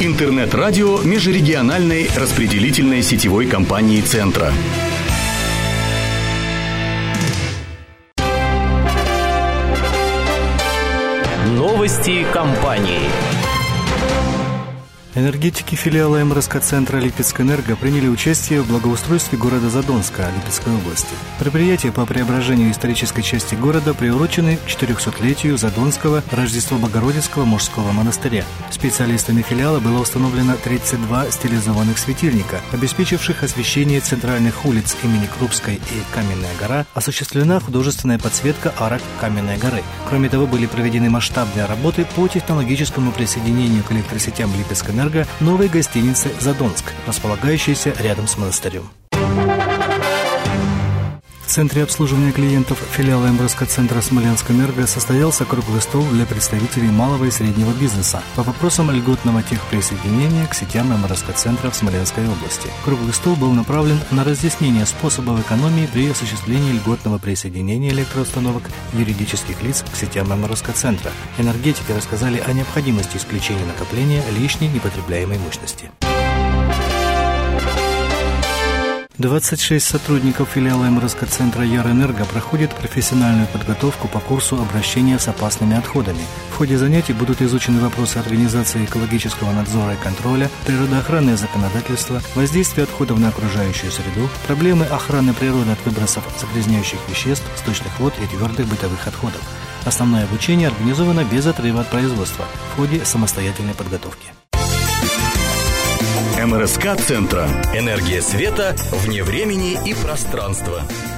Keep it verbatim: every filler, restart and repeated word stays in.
Интернет-радио межрегиональной распределительной сетевой компании «Центра». Новости компании. Энергетики филиала эм эр эс ка-центра «Липецкэнерго» приняли участие в благоустройстве города Задонска Липецкой области. Предприятия по преображению исторической части города приурочены к четырехсотлетию Задонского Рождество-Богородицкого мужского монастыря. Специалистами филиала было установлено тридцать два стилизованных светильника, обеспечивших освещение центральных улиц имени Крупской и Каменная гора. Осуществлена художественная подсветка арок Каменной горы. Кроме того, были проведены масштабные работы по технологическому присоединению к электросетям Липецкэнерго новой гостиницы «Задонск», располагающейся рядом с монастырем. В Центре обслуживания клиентов филиала эм эр эс ка-центра «Смоленскэнерго» состоялся круглый стол для представителей малого и среднего бизнеса по вопросам льготного техприсоединения к сетям эм эр эс ка-центра в Смоленской области. Круглый стол был направлен на разъяснение способов экономии при осуществлении льготного присоединения электроустановок юридических лиц к сетям эм эр эс ка-центра. Энергетики рассказали о необходимости исключения накопления лишней непотребляемой мощности. двадцать шесть сотрудников филиала эм эр эс ка-центра «Ярэнерго» проходят профессиональную подготовку по курсу обращения с опасными отходами. В ходе занятий будут изучены вопросы организации экологического надзора и контроля, природоохранное законодательство, воздействие отходов на окружающую среду, проблемы охраны природы от выбросов загрязняющих веществ, сточных вод и твердых бытовых отходов. Основное обучение организовано без отрыва от производства в ходе самостоятельной подготовки. эм эр эс ка-центра. Энергия света вне времени и пространства.